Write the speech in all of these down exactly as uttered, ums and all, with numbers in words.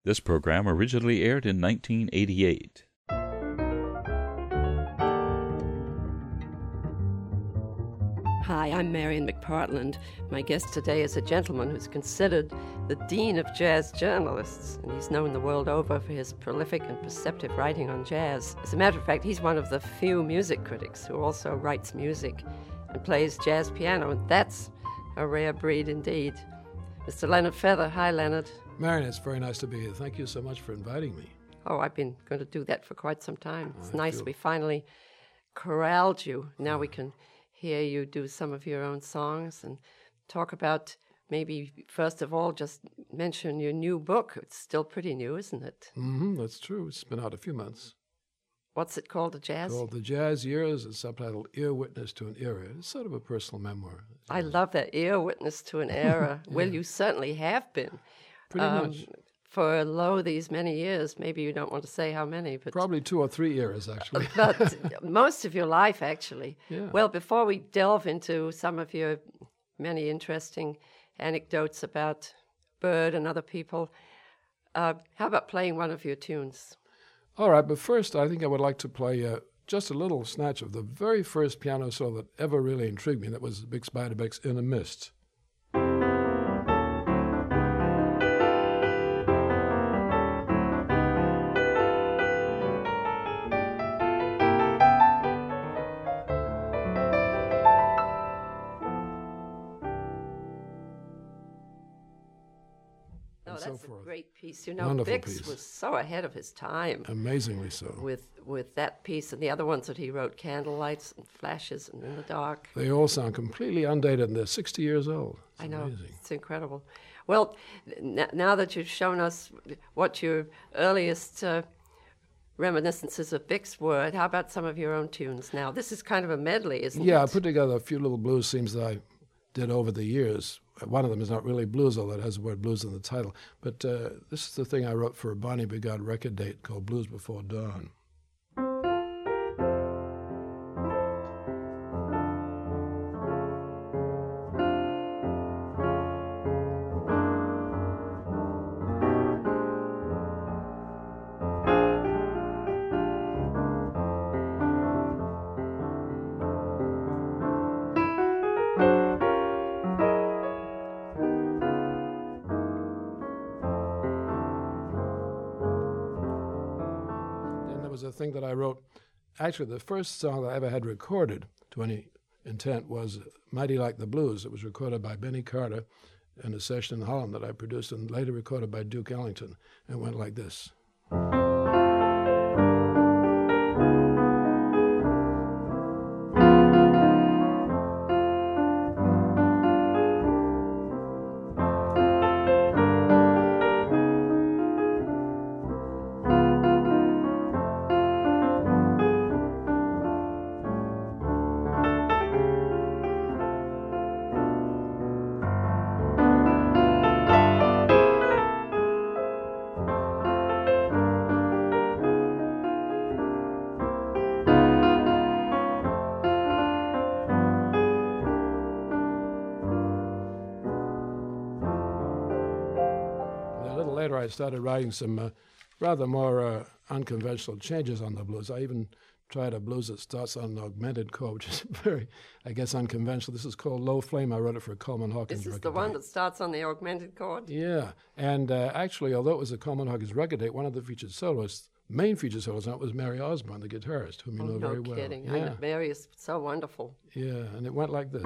This program originally aired in nineteen eighty-eight. Hi, I'm Marian McPartland. My guest today is a gentleman who's considered the dean of jazz journalists, and he's known the world over for his prolific and perceptive writing on jazz. As a matter of fact, he's one of the few music critics who also writes music and plays jazz piano, and that's a rare breed indeed. Mister Leonard Feather. Hi, Leonard. Marian, it's very nice to be here. Thank you so much for inviting me. Oh, I've been going to do that for quite some time. It's I nice feel... we finally corralled you. Now we can hear you do some of your own songs and talk about, maybe first of all, just mention your new book. It's still pretty new, isn't it? Mm-hmm, that's true. It's been out a few months. What's it called, The Jazz? Called The Jazz Years. It's subtitled Ear Witness to an Era. It's sort of a personal memoir. I love that, Ear Witness to an Era. yeah. Well, you certainly have been. Pretty um, much. For lo these many years. Maybe you don't want to say how many, but probably two or three years, actually. But most of your life, actually. Yeah. Well, before we delve into some of your many interesting anecdotes about Bird and other people, uh, how about playing one of your tunes? All right, but first I think I would like to play uh, just a little snatch of the very first piano solo that ever really intrigued me. That was Bix Beiderbecke's In a Mist. That's so a great piece. You know, Wonderful Bix piece. was so ahead of his time. Amazingly so. With with that piece and the other ones that he wrote, Candlelights and Flashes and In the Dark. They all sound completely undated, and they're sixty years old. It's I know. Amazing. It's incredible. Well, n- now that you've shown us what your earliest uh, reminiscences of Bix were, how about some of your own tunes now? This is kind of a medley, isn't yeah, it? I put together a few little blues themes that I did over the years. One of them is not really blues, although it has the word blues in the title. But uh, this is the thing I wrote for a Bonnie Bigard record date called Blues Before Dawn. A thing that I wrote, actually the first song that I ever had recorded to any intent was Mighty Like the Blues. It was recorded by Benny Carter in a session in Holland that I produced and later recorded by Duke Ellington, and it went like this. I started writing some uh, rather more uh, unconventional changes on the blues. I even tried a blues that starts on an augmented chord, which is very, I guess, unconventional. This is called Low Flame. I wrote it for Coleman Hawkins record. This is record the one date. that starts on the augmented chord? Yeah, and uh, actually, although it was a Coleman Hawkins record date, one of the featured soloists, main featured soloist on it was Mary Osborne, the guitarist, whom you oh, know no very well. kidding. Yeah. I know. Mary is so wonderful. Yeah, and it went like this.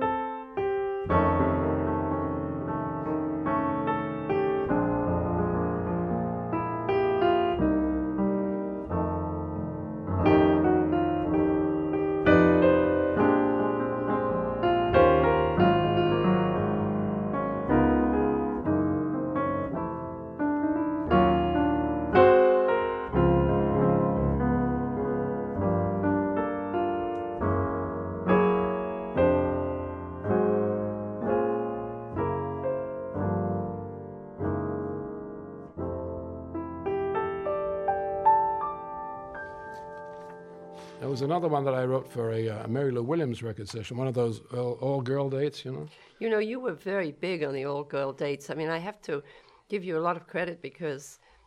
There was another one that I wrote for a uh, Mary Lou Williams record session, one of those all, all-girl dates, you know. You know, you were very big on the all-girl dates. I mean, I have to give you a lot of credit because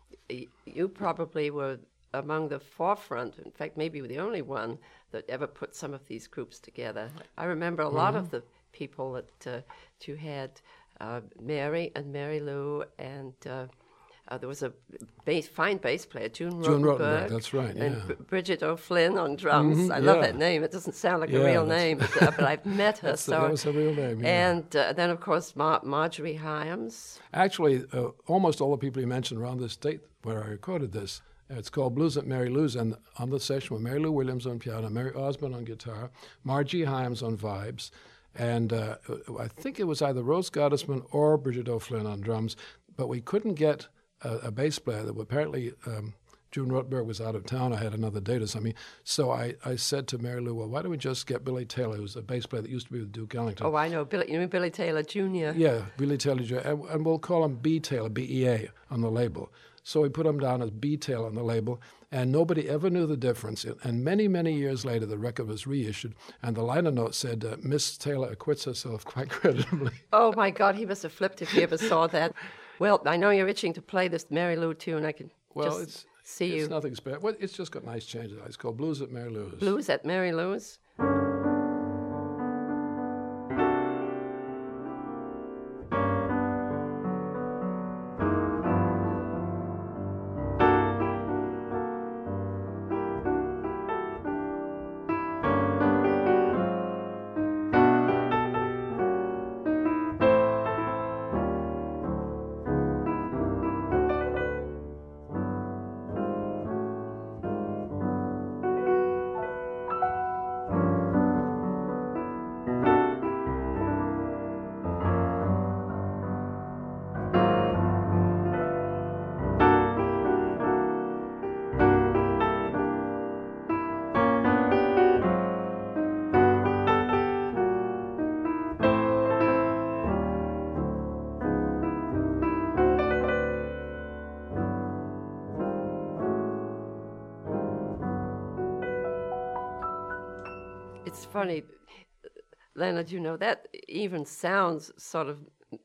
y- you probably were among the forefront, in fact, maybe the only one that ever put some of these groups together. I remember a lot of the people that, uh, that you had, uh, Mary and Mary Lou, and uh, uh, there was a bass, fine bass player, June, June Rothenberg. Rothenberg, that's right, And yeah. Br- Bridget O'Flynn on drums. Mhm, I love yeah. that name. It doesn't sound like Yeah, a real that's- name, but, uh, but I've met her. That's the- so that was her real name, yeah. And uh, then, of course, Mar- Marjorie Hyams. Actually, uh, almost all the people you mentioned around this date where I recorded this, uh, it's called Blues at Mary Lou's, and on the session with Mary Lou Williams on piano, Mary Osmond on guitar, Margie Hyams on vibes, and uh, I think it was either Rose Gottesman or Bridget O'Flynn on drums, but we couldn't get a, a bass player that apparently um, June Rothenberg was out of town. I had another date or something. So I, I said to Mary Lou, well, why don't we just get Billy Taylor, who's a bass player that used to be with Duke Ellington. Oh, I know. Billy, you mean Billy Taylor Junior? Yeah, Billy Taylor, Junior And, and we'll call him B Taylor, B E A, on the label. So we put him down as B Taylor on the label, and nobody ever knew the difference. And many, many years later, the record was reissued, and the liner note said, uh, Miss Taylor acquits herself quite creditably. Oh, my God, he must have flipped if he ever saw that. Well, I know you're itching to play this Mary Lou tune. I can Well, just it's see it's you. nothing special. Well, it's just got nice changes. It's called Blues at Mary Lou's. Blues at Mary Lou's. It's funny, Leonard, you know, that even sounds sort of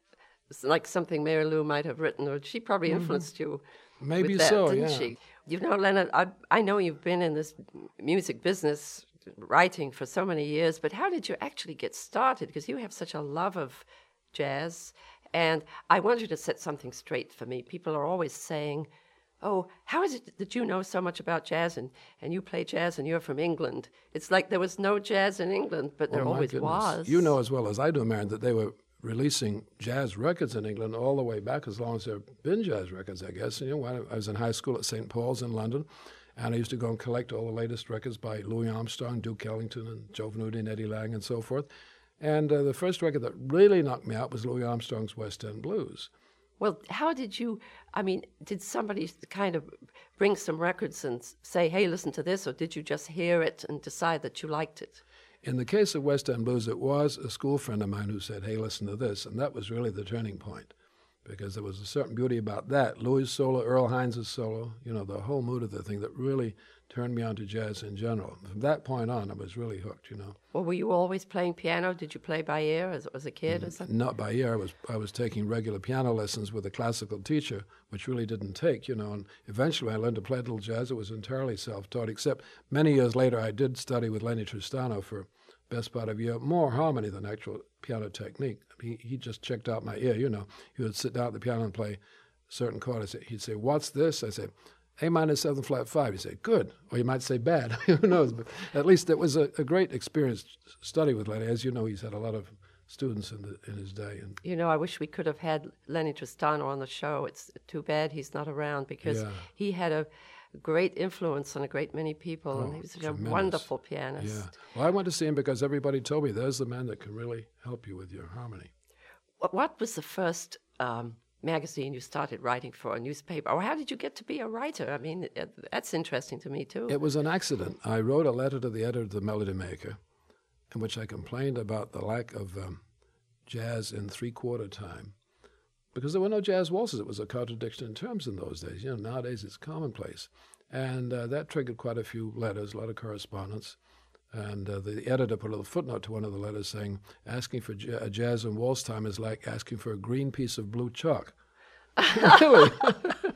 like something Mary Lou might have written, or she probably influenced you. Maybe with that, so, didn't yeah. she? You know, Leonard, I, I know you've been in this music business writing for so many years, but how did you actually get started? Because you have such a love of jazz, and I want you to set something straight for me. People are always saying, oh, how is it that you know so much about jazz and, and you play jazz and you're from England? It's like there was no jazz in England, but there Oh, my always goodness. was. You know as well as I do, Marion, that they were releasing jazz records in England all the way back, as long as there have been jazz records, I guess. You know, when I was in high school at Saint Paul's in London, and I used to go and collect all the latest records by Louis Armstrong, Duke Ellington, and Joe Venuti, and Eddie Lang, and so forth. And uh, the first record that really knocked me out was Louis Armstrong's West End Blues. Well, how did you, I mean, did somebody kind of bring some records and say, hey, listen to this, or did you just hear it and decide that you liked it? In the case of West End Blues, it was a school friend of mine who said, hey, listen to this, and that was really the turning point, because there was a certain beauty about that. Louis' solo, Earl Hines' solo, you know, the whole mood of the thing that really turned me on to jazz in general. From that point on, I was really hooked, you know. Well, were you always playing piano? Did you play by ear as, as a kid or something? Not by ear. I was I was taking regular piano lessons with a classical teacher, which really didn't take, you know. And eventually I learned to play a little jazz. It was entirely self-taught, except many years later I did study with Lenny Tristano for best part of a year, more harmony than actual piano technique. He, he just checked out my ear, you know. He would sit down at the piano and play certain chords. He'd say, what's this? I say, A minor seven flat five. You say, good. Or you might say bad. Who knows? But at least it was a, a great experience study with Lenny. As you know, he's had a lot of students in the in his day. And You know, I wish we could have had Lenny Tristano on the show. It's too bad he's not around, because Yeah. he had a great influence on a great many people, Oh, and he was such a tremendous. wonderful pianist. yeah. Well, I went to see him because everybody told me there's the man that can really help you with your harmony. What, what was the first um, magazine you started writing for, a newspaper? Or how did you get to be a writer? I mean, uh, that's interesting to me, too. It was an accident. I wrote a letter to the editor of the Melody Maker in which I complained about the lack of um, jazz in three-quarter time, because there were no jazz waltzes. It was a contradiction in terms in those days. You know, nowadays it's commonplace. And uh, that triggered quite a few letters, a lot of correspondence. And uh, the editor put a little footnote to one of the letters saying, asking for j- a jazz and waltz time is like asking for a green piece of blue chalk. Really?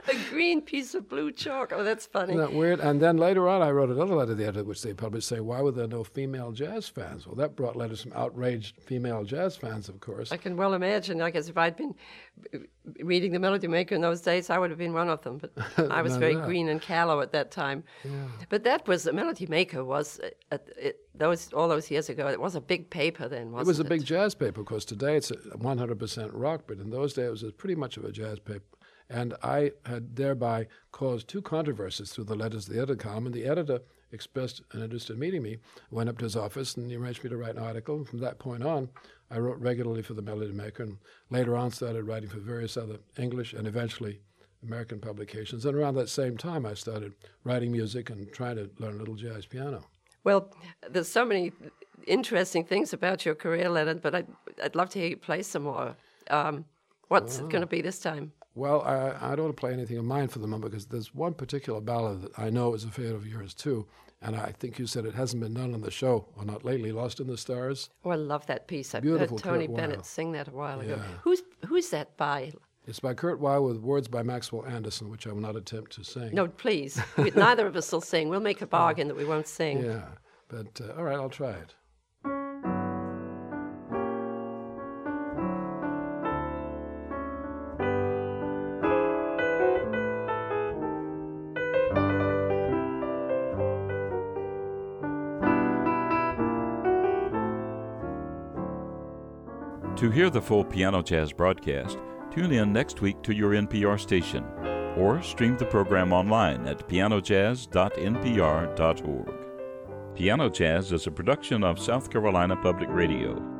A green piece of blue chalk. Oh, that's funny. Isn't that weird? And then later on, I wrote another letter to the editor, which they published, saying, why were there no female jazz fans? Well, that brought letters from outraged female jazz fans, of course. I can well imagine. I guess if I'd been reading the Melody Maker in those days, I would have been one of them. But I was very that. green and callow at that time. Yeah. But that was, the Melody Maker was, uh, uh, it, those all those years ago, it was a big paper then, wasn't it? It was a big jazz paper, because today it's a one hundred percent rock, but in those days it was a pretty much of a jazz paper. And I had thereby caused two controversies through the letters to the editor column. And the editor expressed an interest in meeting me, went up to his office, and he arranged me to write an article. And from that point on, I wrote regularly for the Melody Maker, and later on started writing for various other English and eventually American publications. And around that same time, I started writing music and trying to learn a little jazz piano. Well, there's so many interesting things about your career, Leonard, but I'd, I'd love to hear you play some more. Um, what's oh. it going to be this time? Well, I, I don't want to play anything of mine for the moment, because there's one particular ballad that I know is a favorite of yours, too. And I think you said it hasn't been done on the show, or not lately, Lost in the Stars. Oh, I love that piece. I Beautiful heard Tony Kurt Bennett Weill. sing that a while Yeah. ago. Who's who's that by? It's by Kurt Weill with words by Maxwell Anderson, which I will not attempt to sing. No, please. We, neither of us will sing. We'll make a bargain that we won't sing. Yeah, but uh, all right, I'll try it. To hear the full Piano Jazz broadcast, tune in next week to your N P R station, or stream the program online at piano jazz dot n p r dot org. Piano Jazz is a production of South Carolina Public Radio.